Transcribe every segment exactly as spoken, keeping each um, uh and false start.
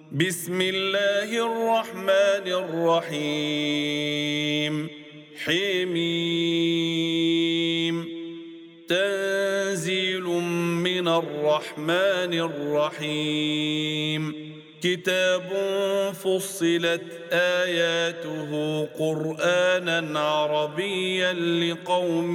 بسم الله الرحمن الرحيم حميم تنزيل من الرحمن الرحيم كتاب فصلت آياته قرآنا عربيا لقوم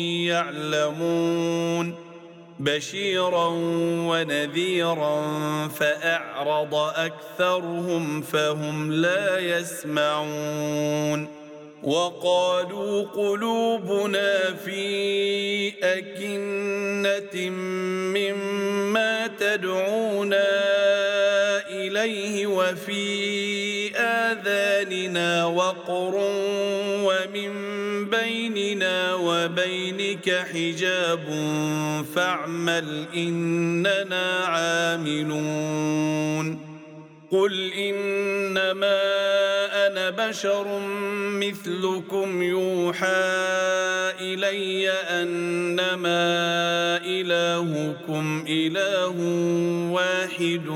يعلمون بشيرا ونذيرا فأعرض أكثرهم فهم لا يسمعون وقالوا قلوبنا في أكنة مما تدعونا إليه وفي آذاننا وقر ومن بيننا وبينك حجاب فاعمل إننا عاملون قل إنما أنا بشر مثلكم يوحى إلي أنما إلهكم إله واحد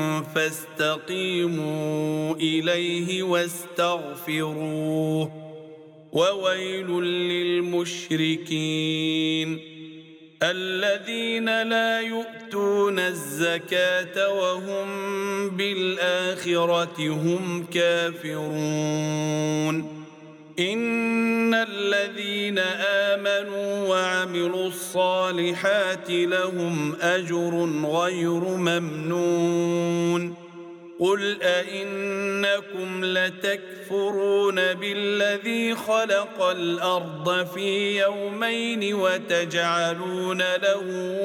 فاستقيموا إليه واستغفروه وويل للمشركين الذين لا يؤتون الزكاة وهم بالآخرة هم كافرون إن الذين آمنوا وعملوا الصالحات لهم أجر غير ممنون قل أئنكم لتكفرون بالذي خلق الأرض في يومين وتجعلون له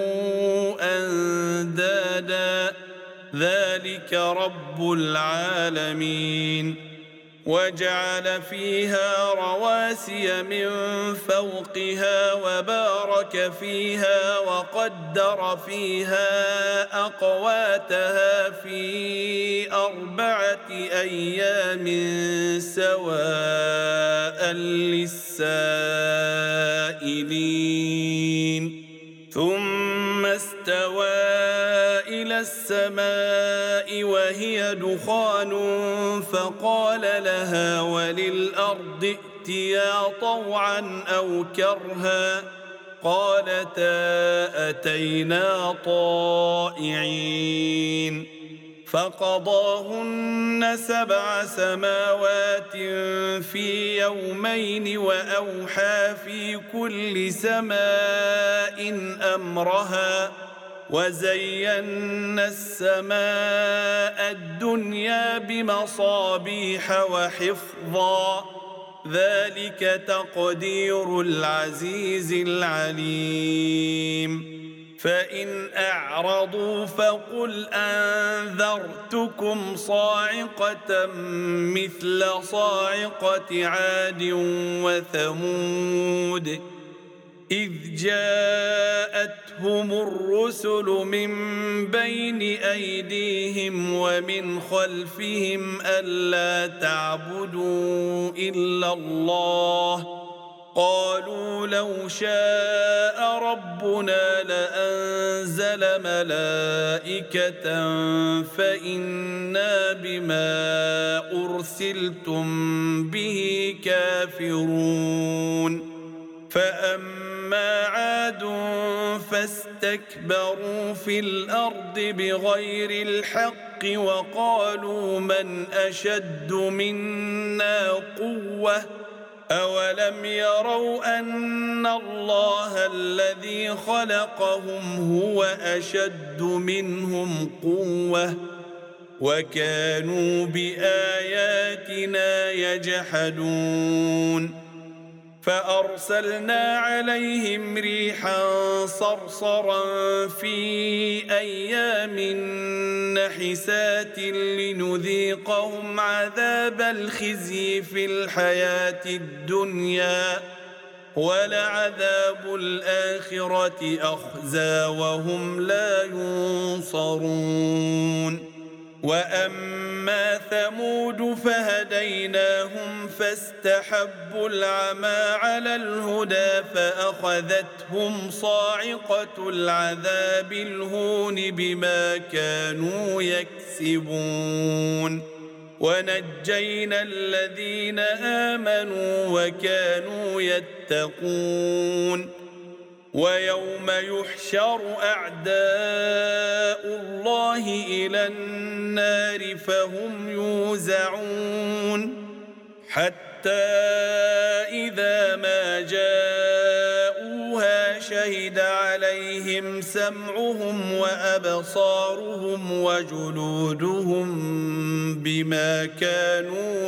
أندادا ذلك رب العالمين وجعل فيها رواسي من فوقها وبارك فيها وقدر فيها أقواتها في أربعة أيام سواء للسائلين ثم استوى إلى السماء وهي دخان فقال لها وللأرض ائتيا طوعا أو كرها قالتا أتينا طائعين فقضاهن سبع سماوات في يومين وأوحى في كل سماء أمرها وزينا السماء الدنيا بمصابيح وحفظا ذلك تقدير العزيز العليم فإن أعرضوا فقل أنذرتكم صاعقة مثل صاعقة عاد وثمود إذ جاءتهم الرسل من بين أيديهم ومن خلفهم ألا تعبدوا إلا الله قالوا لو شاء ربنا لأنزل ملائكة فإنا بما أرسلتم به كافرون فأما عاد فاستكبروا في الأرض بغير الحق وقالوا من أشد منا قوة أولم يروا أن الله الذي خلقهم هو أشد منهم قوة وكانوا بآياتنا يجحدون فأرسلنا عليهم ريحا صرصرا في أيام نحسات لنذيقهم عذاب الخزي في الحياة الدنيا ولعذاب الآخرة أخزى وهم لا ينصرون وأما ثمود فهديناهم فاستحبوا العمى على الهدى فأخذتهم صاعقة العذاب الهون بما كانوا يكسبون ونجينا الذين آمنوا وكانوا يتقون ويوم يحشر أعداء الله إلى النار فهم يوزعون حتى إذا ما جاءوها شهد عليهم سمعهم وأبصارهم وجلودهم بما كانوا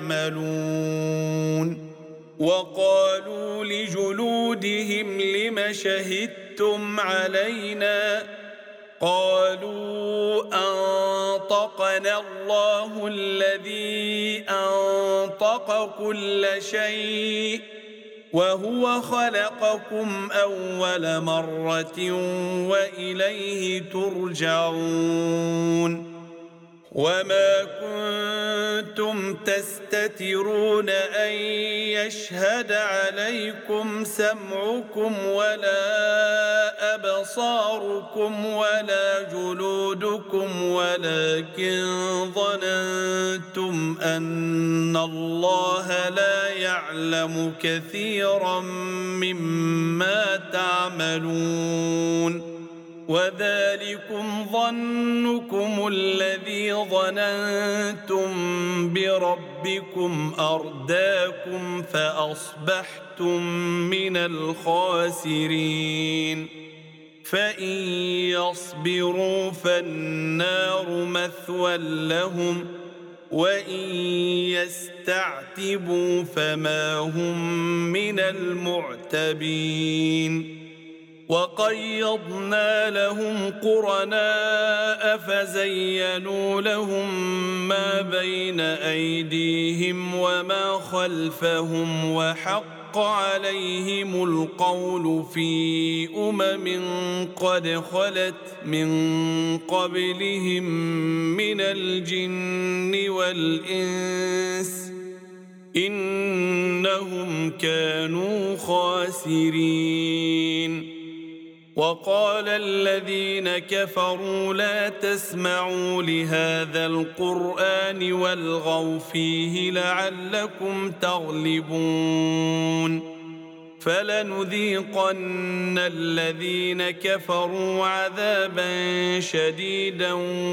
يعملون وقالوا لجلودهم لم شهدتم علينا قالوا أنطقنا الله الذي أنطق كل شيء وهو خلقكم أول مرة وإليه ترجعون وما كنتم تستترون أن يشهد عليكم سمعكم ولا أبصاركم ولا جلودكم ولكن ظننتم أن الله لا يعلم كثيرا مما تعملون وذلكم ظنكم الذي ظننتم بربكم أرداكم فأصبحتم من الخاسرين فإن يصبروا فالنار مثوى لهم وإن يستعتبوا فما هم من المعتبين وقيضنا لهم قرناء فزينوا لهم ما بين أيديهم وما خلفهم وحق عليهم القول في أمم قد خلت من قبلهم من الجن والإنس إنهم كانوا خاسرين وقال الذين كفروا لا تسمعوا لهذا القرآن والغوا فيه لعلكم تغلبون فلنذيقن الذين كفروا عذابا شديدا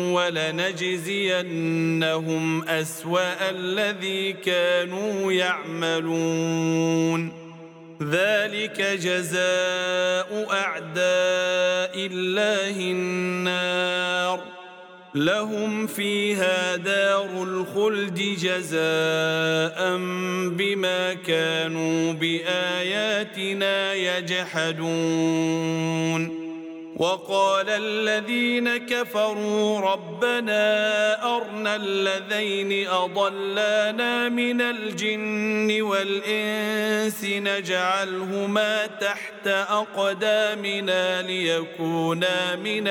ولنجزينهم أسوأ الذي كانوا يعملون ذلك جزاء أعداء الله النار لهم فيها دار الخلد جزاء بما كانوا بآياتنا يجحدون وقال الذين كفروا ربنا أرنا الذين أضلانا من الجن والإنس نجعلهما تحت أقدامنا ليكونا من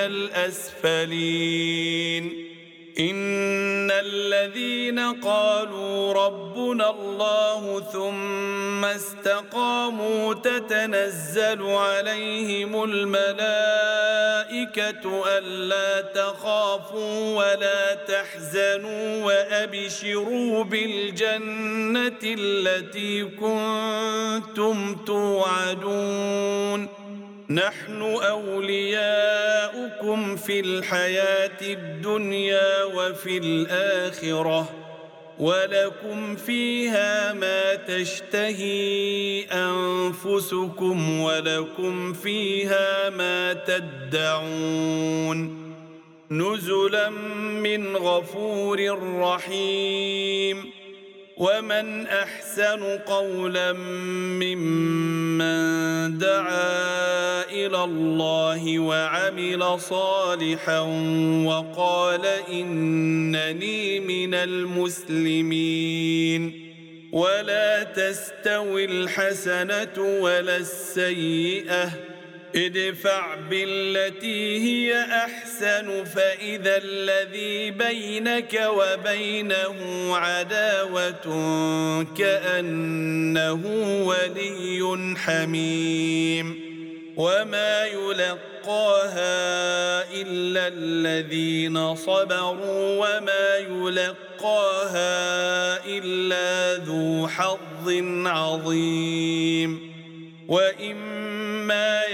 الأسفلين إن الذين قالوا ربنا الله ثم استقاموا تتنزل عليهم الملائكة ألا تخافوا ولا تحزنوا وأبشروا بالجنة التي كنتم توعدون نحن أولياؤكم في الحياة الدنيا وفي الآخرة ولكم فيها ما تشتهي أنفسكم ولكم فيها ما تدعون نزلا من غفور رحيم ومن أحسن قولا ممن دعا إلى الله وعمل صالحا وقال إنني من المسلمين ولا تستوي الحسنة ولا السيئة ادفع بالتي هي أحسن فإذا الذي بينك وبينه عداوة كأنه ولي حميم وما يلقاها إلا الذين صبروا وما يلقاها إلا ذو حظ عظيم وإما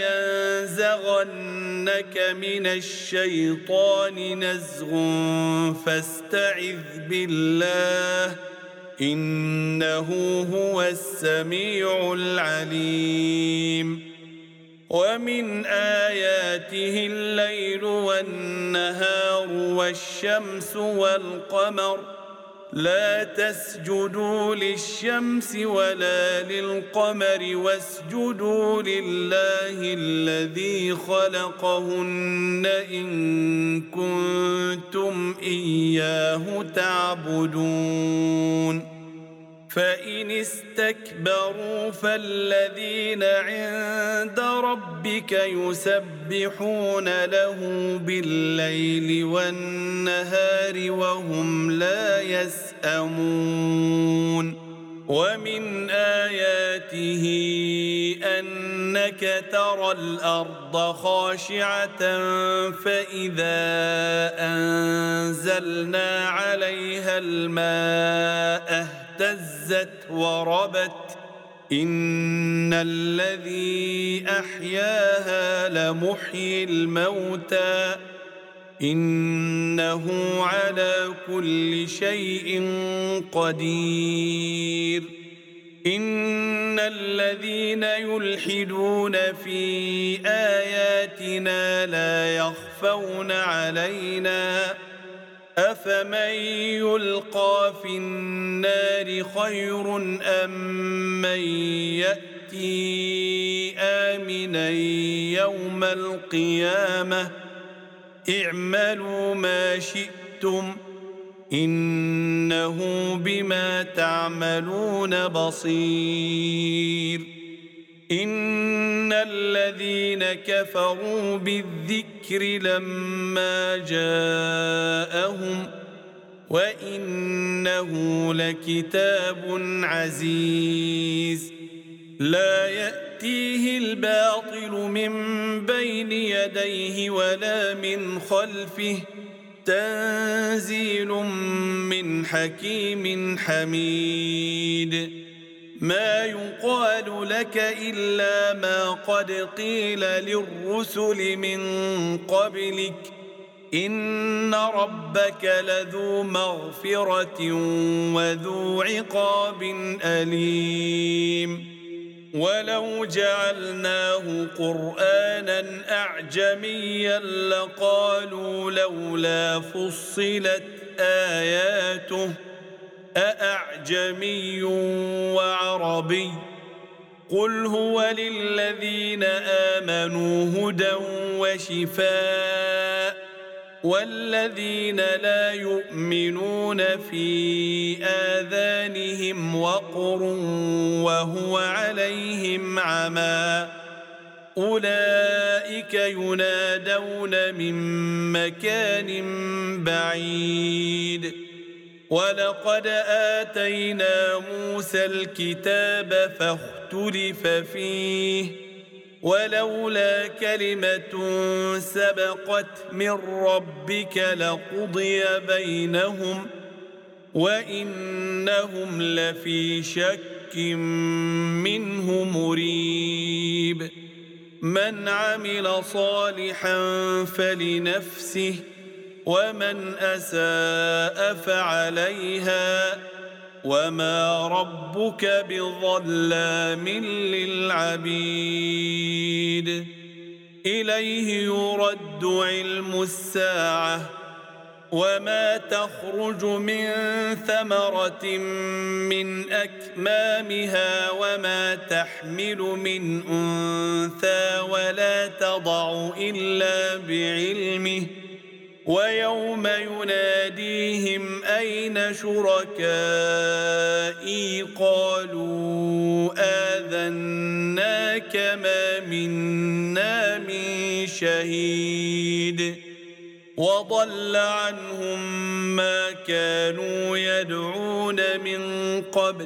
ينزغنك من الشيطان نزغ فاستعذ بالله إنه هو السميع العليم ومن آياته الليل والنهار والشمس والقمر لا تسجدوا للشمس ولا للقمر واسجدوا لله الذي خلقهن إن كنتم إياه تعبدون فإن استكبروا فالذين عند ربك يسبحون له بالليل والنهار وهم لا يسأمون ومن آياته أنك ترى الأرض خاشعة فإذا أنزلنا عليها الماء اهتزت وربت إن الذي أحياها لمحيي الموتى إنه على كل شيء قدير إن الذين يلحدون في آياتنا لا يخفون علينا أفمن يلقى في النار خير أم من يأتي آمنا يوم القيامة اعملوا ما شئتم إنه بما تعملون بصير إن الذين كفروا بالذكر لما جاءهم وإنه لكتاب عزيز لا يأتيه الباطل من بين يديه ولا من خلفه تنزيل من حكيم حميد ما يقال لك إلا ما قد قيل للرسل من قبلك إن ربك لذو مغفرة وذو عقاب أليم ولو جعلناه قرآنا أعجميا لقالوا لولا فصلت آياته أأعجمي وعربي قل هو للذين آمنوا هدى وشفاء والذين لا يؤمنون في آذانهم وقر وهو عليهم عمى أولئك ينادون من مكان بعيد ولقد آتينا موسى الكتاب فاختلف فيه ولولا كلمة سبقت من ربك لقضي بينهم وإنهم لفي شك منه مريب من عمل صالحا فلنفسه ومن أساء فعليها وما ربك بظلام للعبيد إليه يرد علم الساعة وما تخرج من ثمرة من أكمامها وما تحمل من أنثى ولا تضع إلا بعلمه ويوم يناديهم أين أين شركائي قالوا آذناك ما منا من شهيد وضل عنهم ما كانوا يدعون من قبل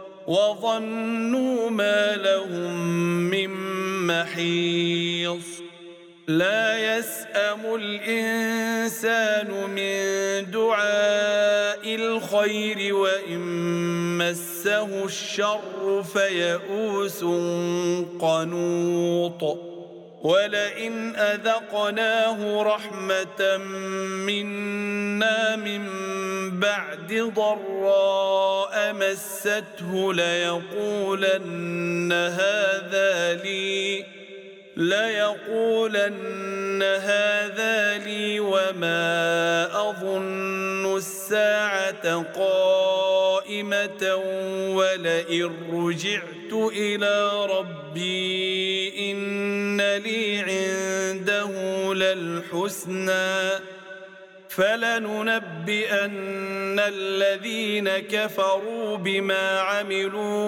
وظنوا ما لهم من محيص لا يسأم الإنسان من دعاء الخير وإن مسه الشر فيئوس قنوط ولئن أذقناه رحمة منا من بعد ضراء مسته ليقولن هذا لي ليقولن هذا لي وما أظن الساعة قائمة ولئن رجعت إلى ربي إن لي عنده للحسنى فلننبئن الذين كفروا بما عملوا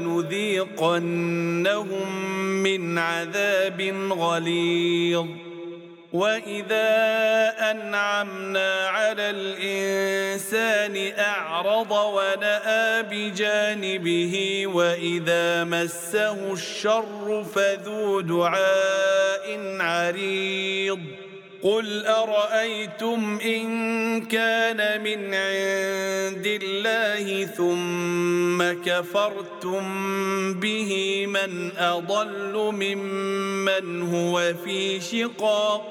ولنذيقنهم من عذاب غليظ وإذا أنعمنا على الإنسان أعرض ونأى بجانبه وإذا مسه الشر فذو دعاء عريض قل أرأيتم إن كان من عند الله ثم كفرتم به من أضل ممن هو في شقاق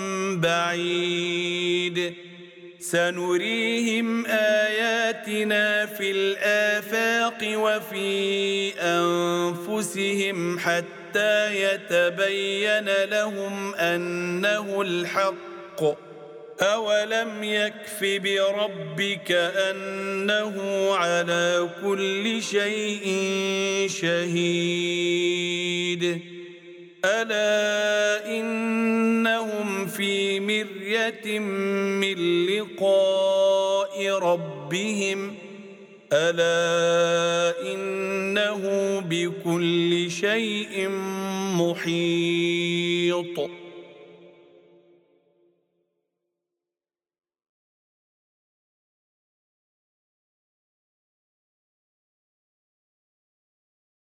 بعيد سنريهم آياتنا في الآفاق وفي أنفسهم حتى يتبين لهم أنه الحق أولم يكف بربك أنه على كل شيء شهيد ألا إنهم في مرية من لقاء ربهم ألا إنه بكل شيء محيط